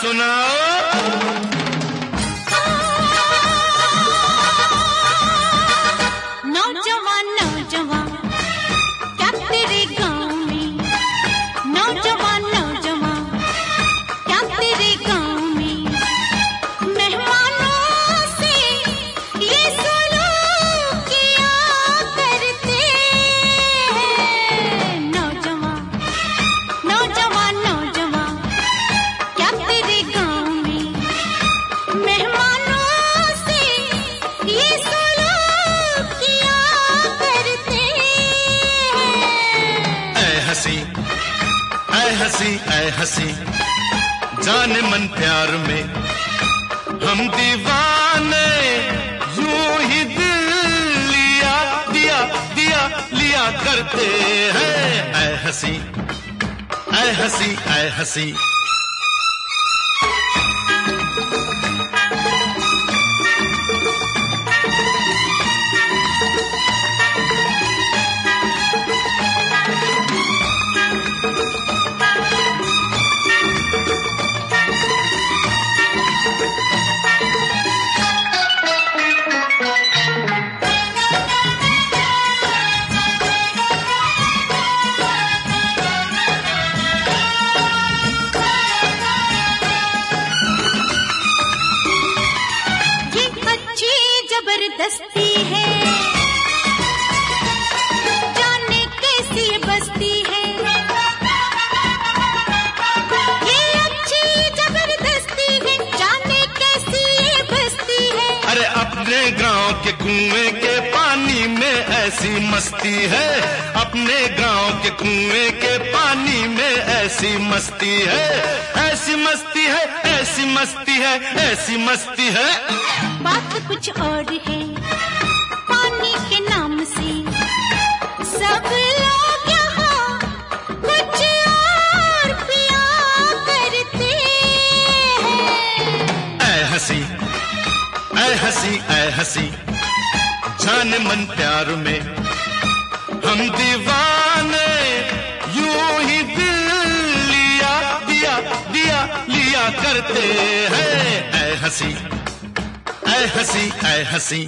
सुनाओ। नौजवान नौजवान क्या तेरे गाँव में, नौजवान नौजवान क्या तेरे गाँव में मेहमानों से ये सलूक किया करते हैं। नौजवान नौजवान नौजवान क्या तेरे गाँव में मेहमानों से ये सलूक किया करते हैं। ऐ हंसी ऐ हंसी ऐ हंसी जाने मन प्यार में हम दीवाने यूं ही दिल लिया दिया दिया लिया करते हैं। ऐ हंसी ऐ हंसी ऐ हंसी। जबरदस्ती है जाने कैसी बस्ती है, ये अच्छी जबरदस्ती है जाने कैसी ये बस्ती है। अरे अपने गांव के कुएं के पानी में ऐसी मस्ती है, अपने गांव के कुएं के पानी में ऐसी मस्ती है, ऐसी मस्ती है ऐसी मस्ती है ऐसी मस्ती है। बात कुछ और है पानी के नाम से सब लोग यहाँ कुछ और पिया करते हैं। ऐ हंसी ऐ हंसी ऐ हंसी जाने मन प्यार में हम दीवाने यूं ही दिल लिया दिया दिया लिया करते हैं। ऐ हंसी ऐ हंसी ऐ हंसी।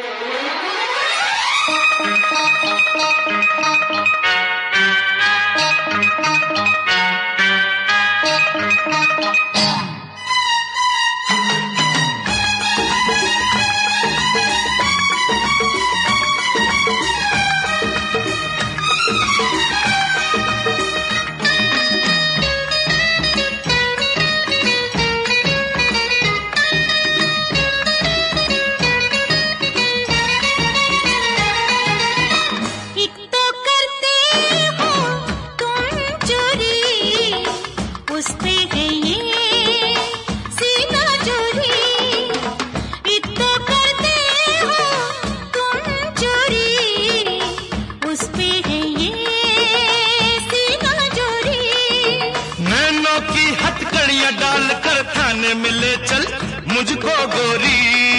डाल कर थाने में ले चल मुझको गोरी,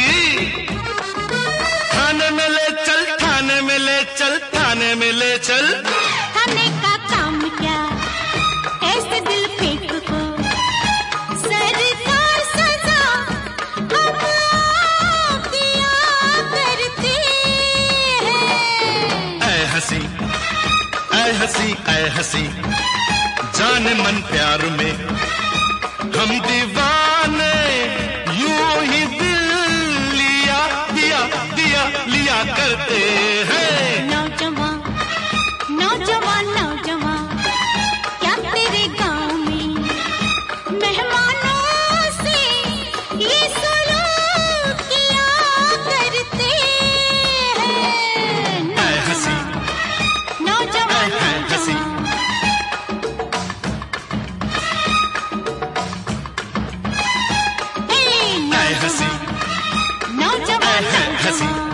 थाने में ले चल थाने में ले चल थाने में ले चल। थाने का काम क्या ऐसे दिल फेंक को सरकार सजा हम दिया करते हैं। ऐ हंसी ऐ हंसी ऐ हंसी जाने मन प्यार में हम दीवाने यूं ही दिल लिया दिया दिया लिया करते हैं। नौजवान नौजवान नौजवान क्या तेरे गाँव में मेहमानों से ये सलूक किया करते हैं। ऐ हंसी नौजवान ऐ हंसी नौजवान हंसी